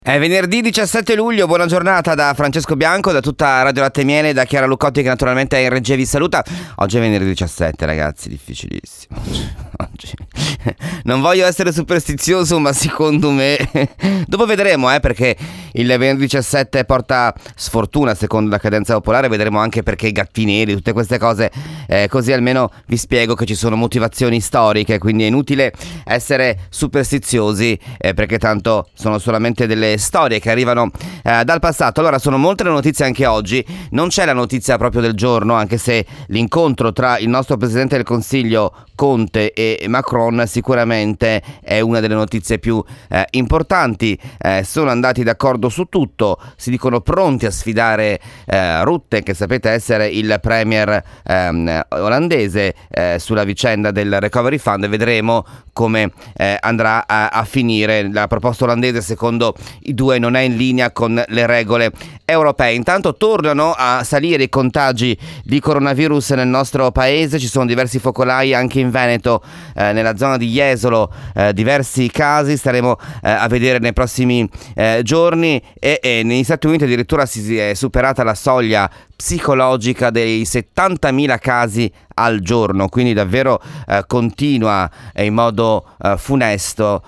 È venerdì 17 luglio, buona giornata da Francesco Bianco, da tutta Radio Latte e Miele, da Chiara Luccotti che naturalmente è in regia vi saluta. Oggi è venerdì 17 ragazzi, difficilissimo. Oggi non voglio essere superstizioso, ma secondo me dopo vedremo, perché il venerdì 17 porta sfortuna secondo la cadenza popolare. Vedremo anche perché i gatti neri, tutte queste cose, così almeno vi spiego che ci sono motivazioni storiche, quindi è inutile essere superstiziosi, perché tanto sono solamente delle storie che arrivano dal passato. Allora, sono molte le notizie anche oggi. Non c'è la notizia proprio del giorno, anche se l'incontro tra il nostro Presidente del Consiglio Conte e Macron sicuramente è una delle notizie più importanti. Sono andati d'accordo su tutto, si dicono pronti a sfidare Rutte, che sapete essere il premier olandese, sulla vicenda del Recovery Fund. Vedremo come andrà a finire. La proposta olandese, secondo i due, non è in linea con le regole europee. Intanto tornano a salire i contagi di coronavirus nel nostro paese, ci sono diversi focolai anche in Veneto, nella zona di Jesolo, diversi casi, staremo a vedere nei prossimi giorni, e negli Stati Uniti addirittura si è superata la soglia psicologica dei 70.000 casi al giorno, quindi davvero continua in modo funesta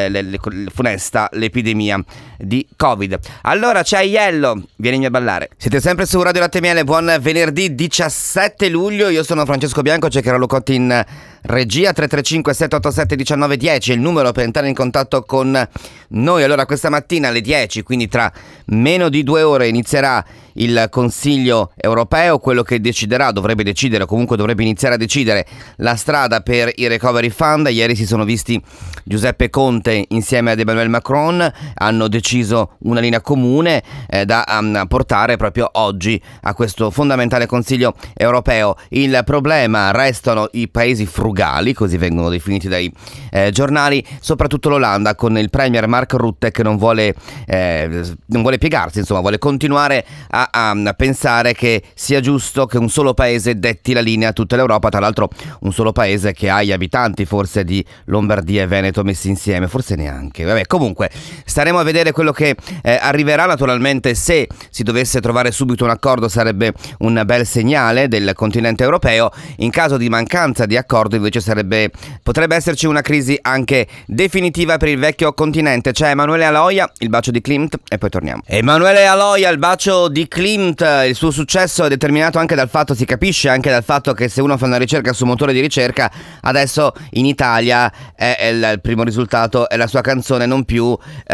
l'epidemia di Covid. Allora c'è Aiello, vienimi a ballare. Siete sempre su Radio Latte e Miele, buon venerdì 17 luglio, io sono Francesco Bianco, c'è Chiara Luccotti in regia. 335 787 1910 è il numero per entrare in contatto con noi. Allora, questa mattina alle 10, quindi tra meno di 2 ore, inizierà il Consiglio europeo, quello che dovrebbe decidere, comunque dovrebbe iniziare a decidere la strada per il Recovery Fund. Ieri si sono visti Giuseppe Conte insieme ad Emmanuel Macron, hanno deciso una linea comune da portare proprio oggi a questo fondamentale Consiglio europeo. Il problema restano i paesi frugali, così vengono definiti dai giornali, soprattutto l'Olanda, con il premier Mark Rutte che non vuole piegarsi, insomma vuole continuare a pensare che sia giusto che un solo paese detti la linea a tutta l'Europa, tra l'altro un solo paese che ha gli abitanti forse di Lombardia e Veneto messi insieme, forse neanche. Vabbè, comunque staremo a vedere quello che arriverà. Naturalmente, se si dovesse trovare subito un accordo sarebbe un bel segnale del continente europeo. In caso di mancanza di accordo invece potrebbe esserci una crisi anche definitiva per il vecchio continente. C'è Emanuele Aloia, il bacio di Klimt, e poi torniamo. Emanuele Aloia, il bacio di Klimt. Il suo successo è determinato anche dal fatto, si capisce anche dal fatto che se uno fa una ricerca su motore di ricerca, adesso in Italia il primo risultato è la sua canzone, non più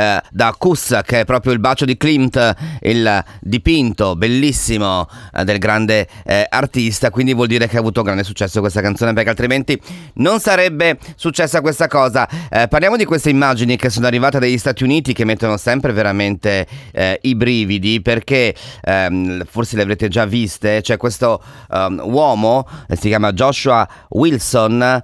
da Kuss, che è proprio il bacio di Klimt, il dipinto bellissimo del grande artista. Quindi vuol dire che ha avuto grande successo questa canzone, perché altrimenti non sarebbe successa questa cosa. Parliamo di queste immagini che sono arrivate dagli Stati Uniti, che mettono sempre veramente i brividi, perché forse le avrete già viste. C'è questo uomo, si chiama Joshua Wilson,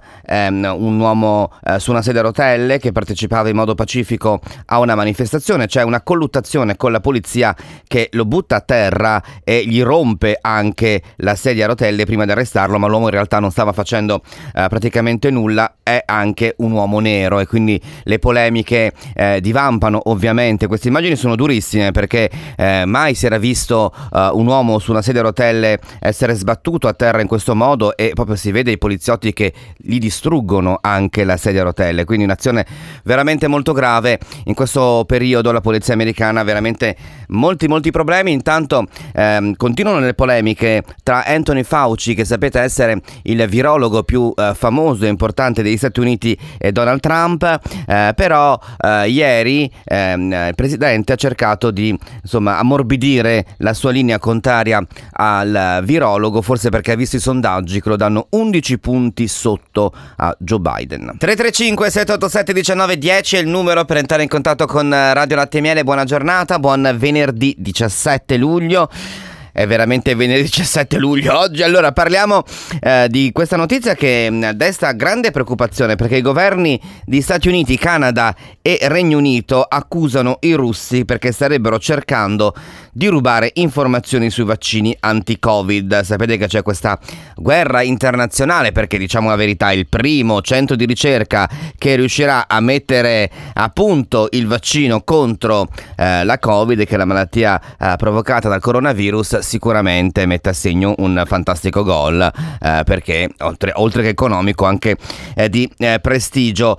un uomo su una sedia a rotelle che partecipava in modo pacifico a una manifestazione. C'è una colluttazione con la polizia che lo butta a terra e gli rompe anche la sedia a rotelle prima di arrestarlo, ma l'uomo in realtà non stava facendo praticamente nulla. È anche un uomo nero e quindi le polemiche divampano ovviamente. Queste immagini sono durissime, perché mai si era visto un uomo su una sedia a rotelle essere sbattuto a terra in questo modo, e proprio si vede i poliziotti che gli distruggono anche la sedia a rotelle. Quindi un'azione veramente molto grave. In questo periodo la polizia americana ha veramente molti problemi. Intanto continuano le polemiche tra Anthony Fauci, che sapete essere il virologo più famoso e importante degli Stati Uniti, e Donald Trump. Però ieri il presidente ha cercato di ammorbidire la sua linea contraria al virologo, forse perché ha visto i sondaggi che lo danno 11 punti sotto a Joe Biden. 335 787 1910 è il numero per entrare in contatto con Radio Latte e Miele. Buona giornata, buon venerdì 17 luglio. è veramente venerdì 17 luglio oggi. Allora parliamo di questa notizia che desta grande preoccupazione, perché i governi di Stati Uniti, Canada e Regno Unito accusano i russi perché starebbero cercando di rubare informazioni sui vaccini anti-Covid. Sapete che c'è questa guerra internazionale perché, diciamo la verità, il primo centro di ricerca che riuscirà a mettere a punto il vaccino contro la Covid, che è la malattia provocata dal coronavirus, sicuramente mette a segno un fantastico gol, perché oltre che economico anche di prestigio.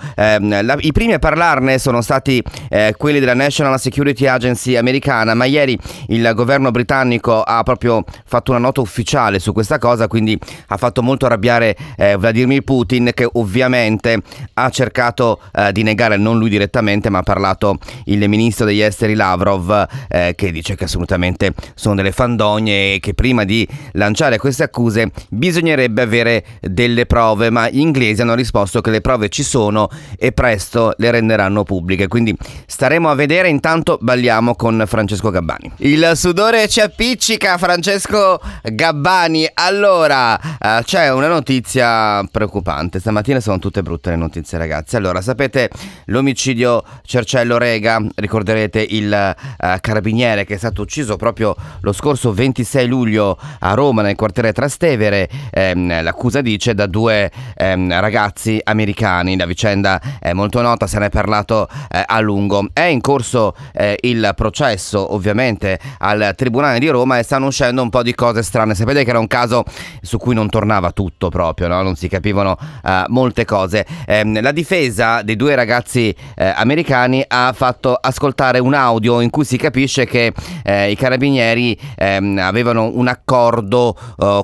I primi a parlarne sono stati quelli della National Security Agency americana, ma ieri il governo britannico ha proprio fatto una nota ufficiale su questa cosa, quindi ha fatto molto arrabbiare Vladimir Putin, che ovviamente ha cercato di negare, non lui direttamente, ma ha parlato il ministro degli esteri Lavrov, che dice che assolutamente sono delle fandonie e che prima di lanciare queste accuse bisognerebbe avere delle prove, ma gli inglesi hanno risposto che le prove ci sono e presto le renderanno pubbliche, quindi staremo a vedere. Intanto balliamo con Francesco Gabbani. Il sudore ci appiccica, Francesco Gabbani. Allora, c'è una notizia preoccupante. Stamattina sono tutte brutte le notizie, ragazzi. Allora, sapete l'omicidio Cerciello Rega? Ricorderete il carabiniere che è stato ucciso proprio lo scorso 26 luglio a Roma, nel quartiere Trastevere. L'accusa dice da due ragazzi americani. La vicenda è molto nota, se ne è parlato a lungo. È in corso il processo, ovviamente, al Tribunale di Roma, e stanno uscendo un po' di cose strane. Sapete che era un caso su cui non tornava tutto proprio, no? Non si capivano molte cose. La difesa dei due ragazzi americani ha fatto ascoltare un audio in cui si capisce che i carabinieri avevano un accordo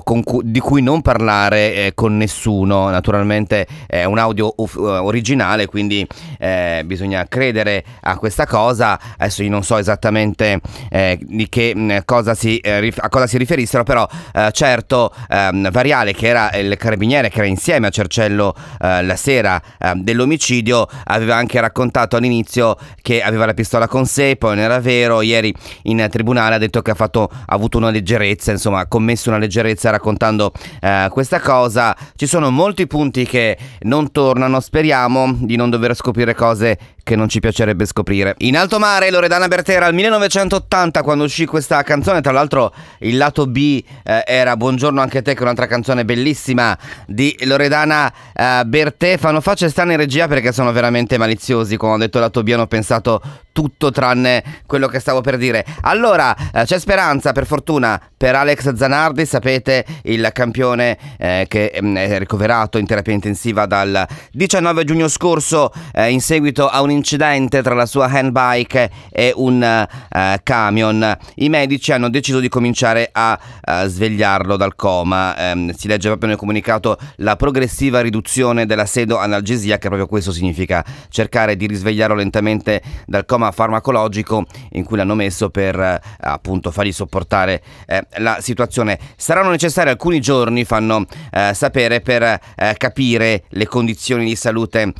di cui non parlare con nessuno. Naturalmente è un audio originale, quindi bisogna credere a questa cosa. Adesso io non so esattamente di che cosa a cosa si riferissero, però certo Variale, che era il carabiniere che era insieme a Cerciello la sera dell'omicidio, aveva anche raccontato all'inizio che aveva la pistola con sé, poi non era vero. Ieri in tribunale ha detto che ha avuto una leggerezza, insomma ha commesso una leggerezza raccontando questa cosa. Ci sono molti punti che non tornano, speriamo di non dover scoprire cose che non ci piacerebbe scoprire. In alto mare, Loredana Bertera, al 1980, quando uscì questa canzone. Tra l'altro il lato B era Buongiorno anche te, che è un'altra canzone bellissima di Loredana Bertè. Fanno facce strane in regia perché sono veramente maliziosi. Quando ho detto lato B hanno pensato tutto tranne quello che stavo per dire. Allora c'è speranza, per fortuna, per Alex Zanardi. Sapete, il campione che è ricoverato in terapia intensiva dal 19 giugno scorso in seguito a un incidente tra la sua handbike e un camion. I medici hanno deciso di cominciare a svegliarlo dal coma. Si legge proprio nel comunicato la progressiva riduzione della sedoanalgesia, che proprio questo significa, cercare di risvegliarlo lentamente dal coma farmacologico in cui l'hanno messo per appunto fargli sopportare la situazione. Saranno necessari alcuni giorni, fanno sapere, per capire le condizioni di salute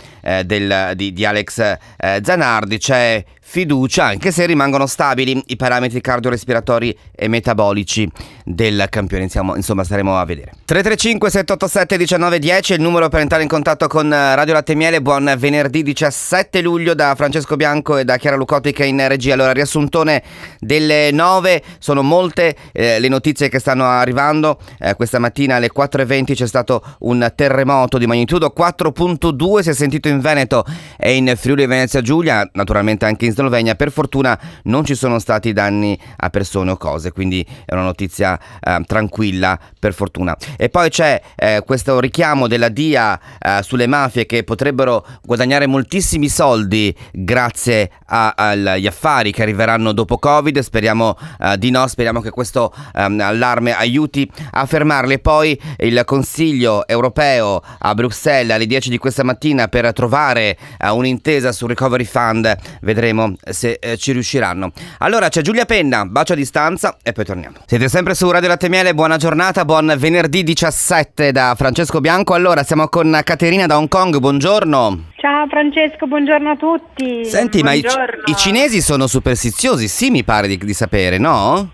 di Alex Zanardi. C'è fiducia, anche se rimangono stabili i parametri cardiorespiratori e metabolici del campione. Insomma, staremo a vedere. 335 787 1910 è il numero per entrare in contatto con Radio Latte e Miele. Buon venerdì 17 luglio da Francesco Bianco e da Chiara Lucotti, che è in regia. Allora, riassuntone delle 9, sono molte le notizie che stanno arrivando. Questa mattina alle 4:20 c'è stato un terremoto di magnitudo 4.2, si è sentito in Veneto e in Friuli Venezia Giulia, naturalmente anche in Slovenia. Per fortuna non ci sono stati danni a persone o cose, quindi è una notizia tranquilla, per fortuna. E poi c'è questo richiamo della DIA sulle mafie che potrebbero guadagnare moltissimi soldi grazie agli affari che arriveranno dopo Covid. Speriamo di no, speriamo che questo allarme aiuti a fermarli. E poi il Consiglio europeo a Bruxelles alle 10 di questa mattina per trovare un'intesa sul Recovery Fund. Vedremo se ci riusciranno. Allora c'è Giulia Penna, bacio a distanza e poi torniamo. Siete sempre su Radio Latte e Miele, buona giornata, buon venerdì 17 da Francesco Bianco. Allora siamo con Caterina da Hong Kong, buongiorno. Ciao Francesco, buongiorno a tutti. Senti, buongiorno. Ma i cinesi sono superstiziosi, sì, mi pare di sapere, no?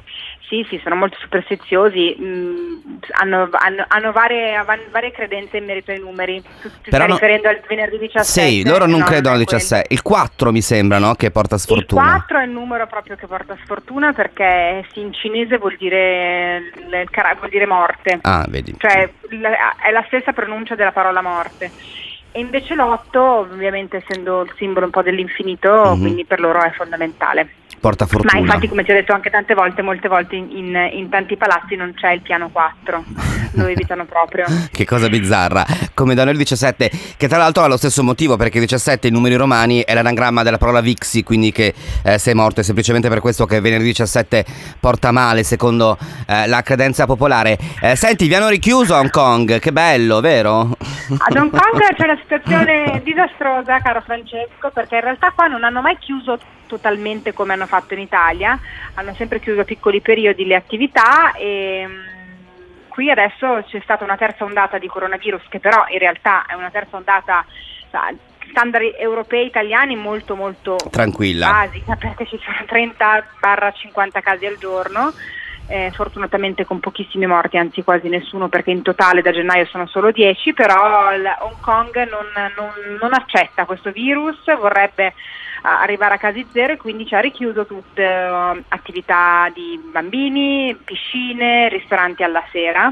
Sì, sono molto superstiziosi, hanno varie credenze in merito ai numeri. Tu ti stai riferendo al venerdì 17? Sì, loro non credono al 17. Il 4 mi sembra, no? Che porta sfortuna. Il 4 è il numero proprio che porta sfortuna, perché in cinese vuol dire morte. Ah, vedi. Cioè è la stessa pronuncia della parola morte. E invece l'8, ovviamente, essendo il simbolo un po' dell'infinito, quindi per loro è fondamentale. Porta fortuna. Ma infatti, come ti ho detto anche molte volte in tanti palazzi non c'è il piano 4, lo evitano proprio. Che cosa bizzarra. Come da noi il 17, che tra l'altro ha lo stesso motivo, perché il 17 in numeri romani è l'anagramma della parola vixi, quindi che sei morto, è semplicemente per questo che venerdì 17 porta male, secondo la credenza popolare. Senti, vi hanno richiuso a Hong Kong, che bello, vero? Ad Hong Kong c'è una situazione disastrosa, caro Francesco, perché in realtà qua non hanno mai chiuso totalmente come hanno fatto in Italia, hanno sempre chiuso a piccoli periodi le attività, e qui adesso c'è stata una terza ondata di coronavirus, che però in realtà è una terza ondata standard europei, italiani, molto molto tranquilla, basica, perché ci sono 30-50 casi al giorno. Fortunatamente con pochissimi morti, anzi quasi nessuno, perché in totale da gennaio sono solo 10, però Hong Kong non accetta questo virus, vorrebbe arrivare a casi zero, e quindi ci ha richiuso tutte attività di bambini, piscine, ristoranti alla sera.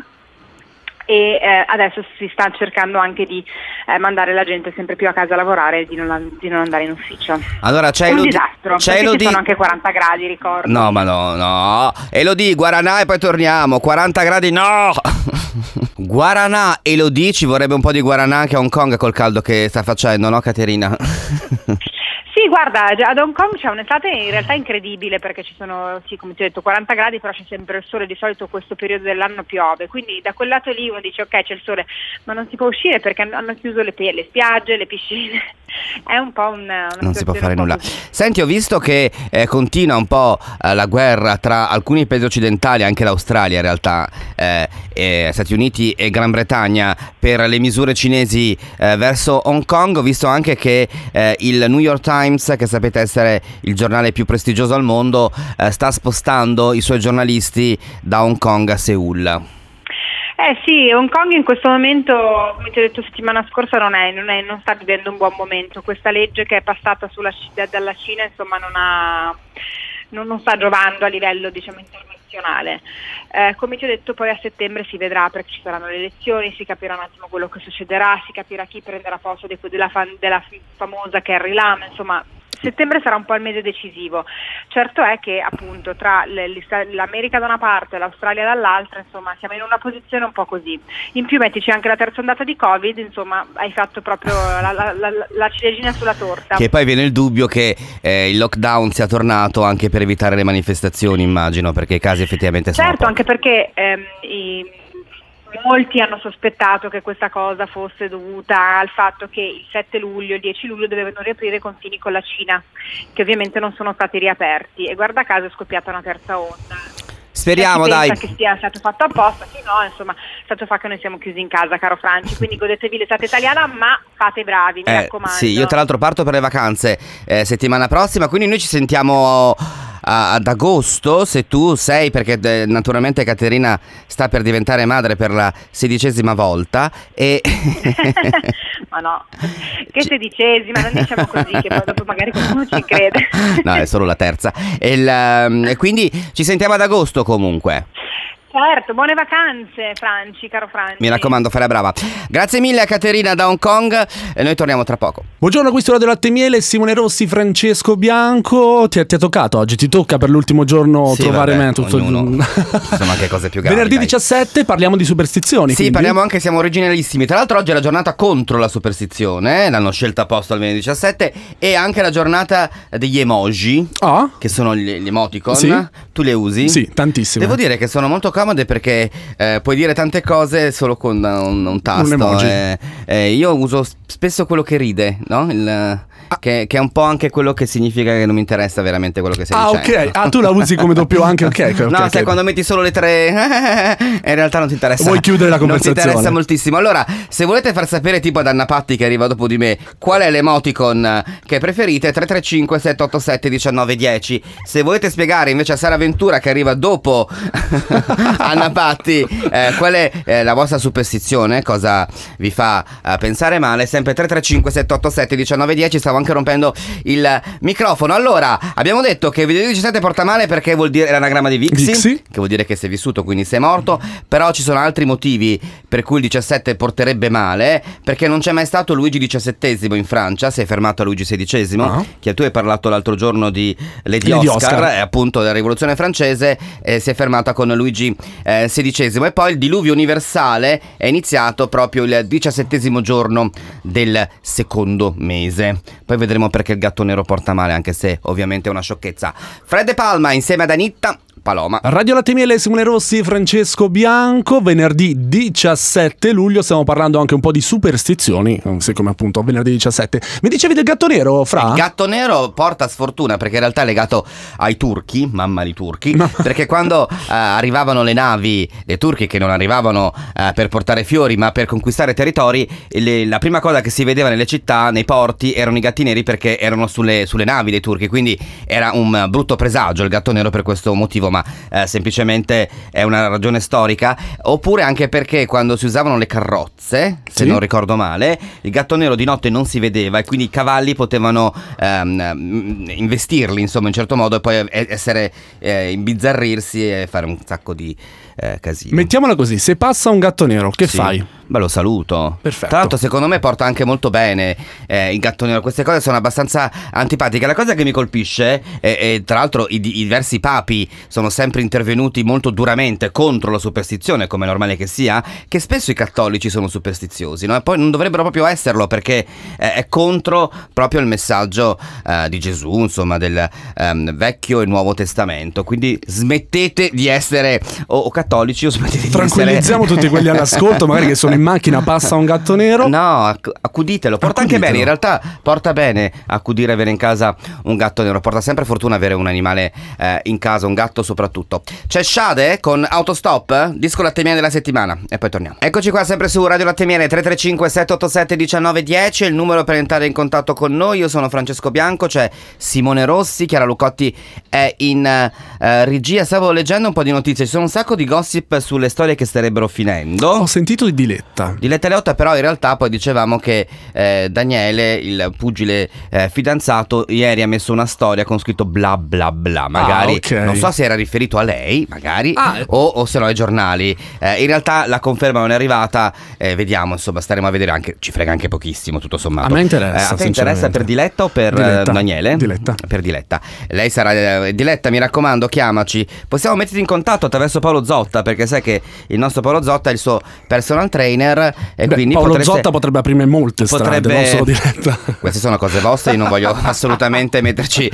E adesso si sta cercando anche di mandare la gente sempre più a casa a lavorare e di non andare in ufficio. Allora c'è un disastro, ci sono anche 40 gradi, ricordo. No, ma no. Elodie, Guaranà e poi torniamo. 40 gradi no. Guaranà, Elodie, ci vorrebbe un po' di Guaranà anche a Hong Kong col caldo che sta facendo, no Caterina? Sì, guarda, ad Hong Kong c'è un'estate in realtà incredibile, perché ci sono, sì, come ti ho detto, 40 gradi, però c'è sempre il sole, di solito questo periodo dell'anno piove, quindi da quel lato lì uno dice ok, c'è il sole, ma non si può uscire perché hanno chiuso le spiagge, le piscine, è un po' una non si può fare nulla. Così. Senti, ho visto che continua un po' la guerra tra alcuni paesi occidentali, anche l'Australia in realtà, Stati Uniti e Gran Bretagna, per le misure cinesi verso Hong Kong. Ho visto anche che il New York Times, che sapete essere il giornale più prestigioso al mondo, sta spostando i suoi giornalisti da Hong Kong a Seoul. Sì, Hong Kong in questo momento, come ti ho detto settimana scorsa, non sta vivendo un buon momento. Questa legge che è passata dalla Cina, insomma, non sta giovando a livello, diciamo, internazionale. Come ti ho detto, poi a settembre si vedrà, perché ci saranno le elezioni, si capirà un attimo quello che succederà, si capirà chi prenderà posto della famosa Carrie Lam, insomma. Settembre sarà un po' il mese decisivo. Certo è che appunto tra l'America da una parte e l'Australia dall'altra, insomma, siamo in una posizione un po' così. In più mettici anche la terza ondata di Covid, insomma, hai fatto proprio la ciliegina sulla torta. Che poi viene il dubbio che il lockdown sia tornato anche per evitare le manifestazioni, immagino, perché i casi effettivamente sono certo, anche perché molti hanno sospettato che questa cosa fosse dovuta al fatto che il 7 luglio e il 10 luglio dovevano riaprire i confini con la Cina, che ovviamente non sono stati riaperti, e guarda caso è scoppiata una terza onda. Speriamo, dai. Pensa che sia stato fatto apposta, sì, no, insomma, stato fa che noi siamo chiusi in casa, caro Franci, quindi godetevi l'estate italiana, ma fate bravi, mi raccomando. Sì, io tra l'altro parto per le vacanze settimana prossima, quindi noi ci sentiamo ad agosto, se tu sei, perché naturalmente Caterina sta per diventare madre per la 16ª volta e ma no, che 16ª, non diciamo così, che poi dopo magari qualcuno ci crede. No, è solo la terza e quindi ci sentiamo ad agosto comunque. Certo, buone vacanze, Franci, caro Franci. Mi raccomando, fai la brava. Grazie mille a Caterina da Hong Kong e noi torniamo tra poco. Buongiorno, questo è Radio Latte e Miele, Simone Rossi, Francesco Bianco. Ti è toccato oggi, ti tocca per l'ultimo giorno trovare me tutto. Ci sono anche cose più gravi. Venerdì 17 parliamo di superstizioni. Sì, quindi parliamo anche, siamo originalissimi. Tra l'altro oggi è la giornata contro la superstizione, l'hanno scelta apposta al venerdì 17, e anche la giornata degli emoji, che sono gli emoticon. Sì. Tu le usi? Sì, tantissimo. Devo dire che sono molto comodi scomode perché puoi dire tante cose solo con un tasto. Un emoji. Io uso spesso quello che ride, no? Che è un po' anche quello che significa che non mi interessa veramente quello che stai dicendo. Ok. Tu la usi come doppio anche, ok. No, sai, quando metti solo le tre in realtà non ti interessa. Vuoi chiudere la conversazione? Non ti interessa moltissimo. Allora, se volete far sapere, tipo ad Anna Patti che arriva dopo di me, qual è l'emoticon che preferite, 335 787 1910. Se volete spiegare invece a Sara Ventura che arriva dopo Anna Patti qual è la vostra superstizione, cosa vi fa pensare male, sempre 335 787 1910. Stavo anche rompendo il microfono. Allora, abbiamo detto che venerdì 17 porta male perché vuol dire l'anagramma di Vixi, che vuol dire che sei vissuto, quindi sei morto. Però ci sono altri motivi per cui il 17 porterebbe male, perché non c'è mai stato Luigi XVII in Francia, si è fermato a Luigi XVI, che tu hai parlato l'altro giorno di Lady Oscar. Appunto della rivoluzione francese, si è fermata con Luigi XVI. E poi il diluvio universale è iniziato proprio il 17° giorno del secondo mese. Poi vedremo perché il gatto nero porta male, anche se ovviamente è una sciocchezza. Fred De Palma insieme ad Anitta Paloma. Radio Latte Miele, Simone Rossi, Francesco Bianco. Venerdì 17 luglio stiamo parlando anche un po' di superstizioni, siccome appunto venerdì 17. Mi dicevi del gatto nero, Fra? Il gatto nero porta sfortuna perché in realtà è legato ai turchi, mamma di turchi, perché quando arrivavano le navi dei turchi, che non arrivavano per portare fiori ma per conquistare territori, la prima cosa che si vedeva nelle città, nei porti, erano i gatti neri, perché erano sulle navi dei turchi, quindi era un brutto presagio il gatto nero per questo motivo, ma semplicemente è una ragione storica. Oppure anche perché quando si usavano le carrozze, se non ricordo male, il gatto nero di notte non si vedeva e quindi i cavalli potevano investirli, insomma, in certo modo, e poi essere imbizzarrirsi e fare un sacco di casino. Mettiamola così, se passa un gatto nero, che fai? Beh, lo saluto. Perfetto. Tra l'altro secondo me porta anche molto bene il gatto nero. Queste cose sono abbastanza antipatiche. La cosa che mi colpisce, e tra l'altro i diversi papi sono sempre intervenuti molto duramente contro la superstizione, come è normale che sia, che spesso i cattolici sono superstiziosi, no? E poi non dovrebbero proprio esserlo, perché è contro proprio il messaggio di Gesù, insomma, del Vecchio e Nuovo Testamento. Quindi smettete di essere o cattolici o smettete di essere... Tranquillizziamo tutti quelli all'ascolto, magari che sono in macchina, passa un gatto nero. No, accuditelo, porta anche bene, in realtà porta bene accudire, avere in casa un gatto nero, porta sempre fortuna avere un animale in casa, un gatto soprattutto. C'è Shade con Autostop, disco Latte Miele della settimana, e poi torniamo. Eccoci qua sempre su Radio Latte Miele, 335 787 1910 è il numero per entrare in contatto con noi. Io sono Francesco Bianco, c'è Simone Rossi, Chiara Lucotti è in regia. Stavo leggendo un po' di notizie, ci sono un sacco di gossip sulle storie che starebbero finendo. Ho sentito di Diletta Leotta, però in realtà poi dicevamo che Daniele, il pugile fidanzato, ieri ha messo una storia con scritto bla bla bla, magari non so se era riferito a lei, magari o se no ai giornali. In realtà la conferma non è arrivata, vediamo, insomma, staremo a vedere, anche ci frega anche pochissimo tutto sommato. A me interessa. A te interessa per Diletta o per Daniele? Diletta. Per Diletta. Lei sarà Diletta, mi raccomando, chiamaci. Possiamo metterti in contatto attraverso Paolo Zotta, perché sai che il nostro Paolo Zotta è il suo personal trainer, e quindi Paolo Zotta potrebbe aprire molte strade, non solo Diletta. Queste sono cose vostre, io non voglio assolutamente metterci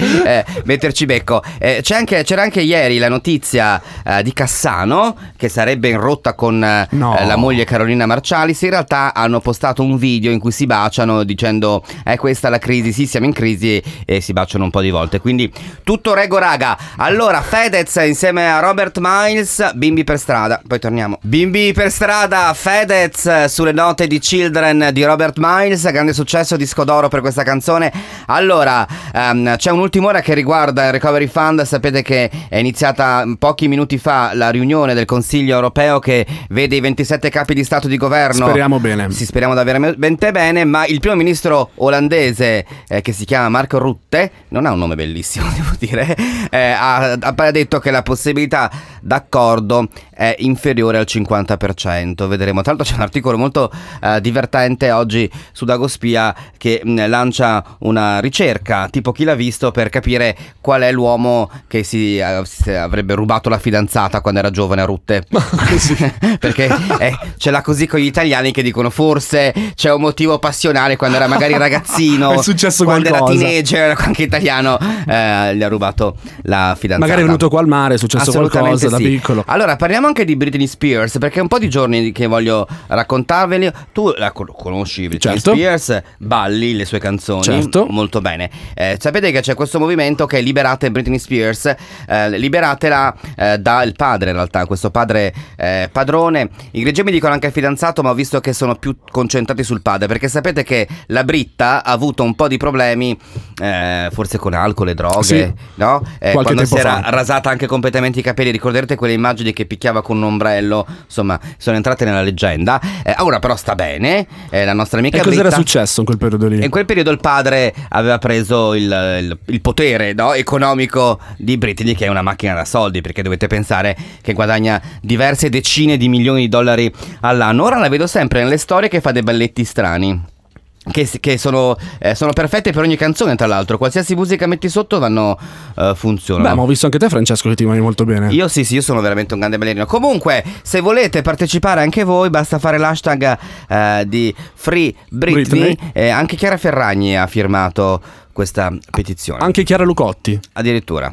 becco. C'era anche ieri la notizia di Cassano, che sarebbe in rotta con la moglie Carolina Marcialis. In realtà hanno postato un video in cui si baciano, dicendo questa è la crisi, sì, siamo in crisi, e si baciano un po' di volte, quindi tutto rego raga. Allora, Fedez insieme a Robert Miles, Bimbi per strada, poi torniamo. Bimbi per strada, Fedez sulle note di Children di Robert Miles, grande successo, disco d'oro per questa canzone. Allora, c'è un'ultima ora che riguarda il Recovery Fund. Sapete che è iniziata pochi minuti fa la riunione del Consiglio europeo che vede i 27 capi di Stato di governo. Speriamo bene. Sì, speriamo davvero bene, ma il primo ministro olandese, che si chiama Mark Rutte, non ha un nome bellissimo, devo dire, ha appena detto che la possibilità d'accordo è inferiore al 50%. Vedremo. Tra l'altro c'è un articolo molto divertente oggi su Dagospia che lancia una ricerca tipo Chi l'ha visto, per capire qual è l'uomo che si avrebbe rubato la fidanzata quando era giovane a Rutte. Perché ce l'ha così con gli italiani, che dicono forse c'è un motivo passionale quando era magari ragazzino, è successo quando qualcosa, era teenager, qualche italiano gli ha rubato la fidanzata. Magari Magari è venuto qua al mare, è successo qualcosa da piccolo. Allora parliamo anche di Britney Spears, perché è un po' di giorni che voglio raccontarveli. Tu la conosci Britney Spears, balli le sue canzoni molto bene. Sapete che c'è questo movimento che è Liberate Britney Spears, liberatela dal padre, in realtà, questo padre padrone. I greggi mi dicono anche fidanzato, ma ho visto che sono più concentrati sul padre, perché sapete che la Britta ha avuto un po' di problemi, forse con alcol e droghe, no? Quando si era rasata anche completamente i capelli. Ricorderete quelle immagini che picchiava con un ombrello? Insomma, sono entrate nella leggenda. Ora però sta bene, la nostra amica Britta. E cos'era successo in quel periodo lì? In quel periodo il padre aveva preso il potere, no, economico di Britney, che è una macchina da soldi, perché dovete pensare che guadagna diverse decine di milioni di dollari all'anno. Ora la vedo sempre nelle storie che fa dei balletti strani, che sono perfette per ogni canzone, tra l'altro. Qualsiasi musica metti sotto funzionano. Beh, ma ho visto anche te, Francesco, che ti mani molto bene. Io sì, io sono veramente un grande ballerino. Comunque, se volete partecipare anche voi, basta fare l'hashtag di Free Britney. Anche Chiara Ferragni ha firmato questa petizione. Anche Chiara Lucotti. Addirittura.